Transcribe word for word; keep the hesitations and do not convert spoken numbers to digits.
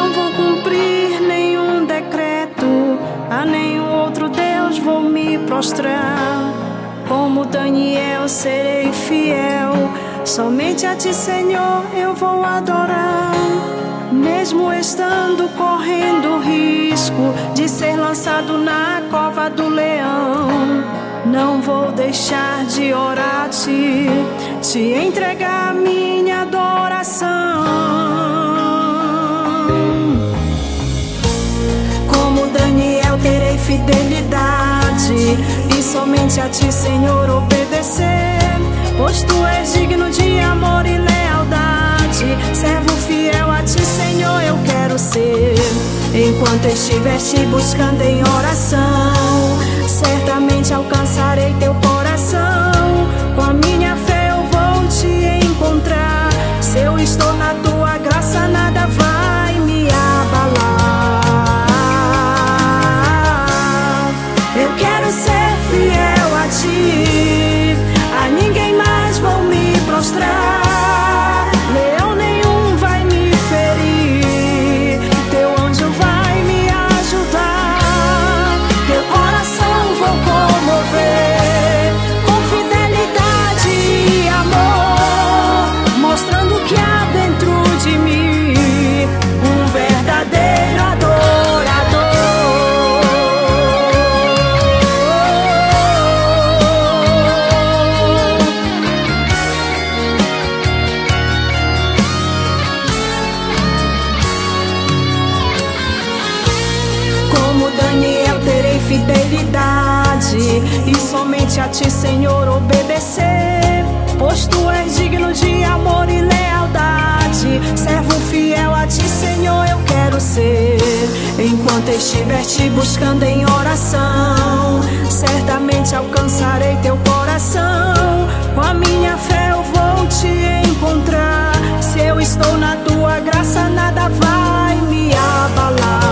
não vou cumprir nenhum decreto, a nenhum outro Deus vou me prostrar. Como Daniel serei fiel, somente a Ti, Senhor, eu vou adorar. Mesmo estando correndo risco de ser lançado na cova do leão, não vou deixar de orar a Ti, Te entregar a minha adoração. Como Daniel terei fidelidade e somente a Ti, Senhor, obedecer, pois Tu és digno de amor e lealdade. Servo fiel a Ti, Senhor, eu quero ser. Enquanto estiver Te buscando em oração, certamente alcançarei Teu coração. Com a minha fé eu vou Te encontrar. Se eu estou na Tua graça, nada vai me abalar. Eu quero ser fiel a Ti, a ninguém mais vou me prostrar. Leão nenhum vai me ferir, Teu anjo vai me ajudar. Teu coração vou comover com fidelidade e amor, mostrando que há dentro de mim um verdadeiro adorador. Como Daniel terei fidelidade e somente a Ti, Senhor, obedecer, pois Tu és digno de amor e lealdade. Servo fiel a Ti, Senhor, eu quero ser. Enquanto estiver Te buscando em oração, certamente alcançarei Teu coração. Com a minha fé eu vou Te encontrar. Se eu estou na Tua graça, nada vai me abalar.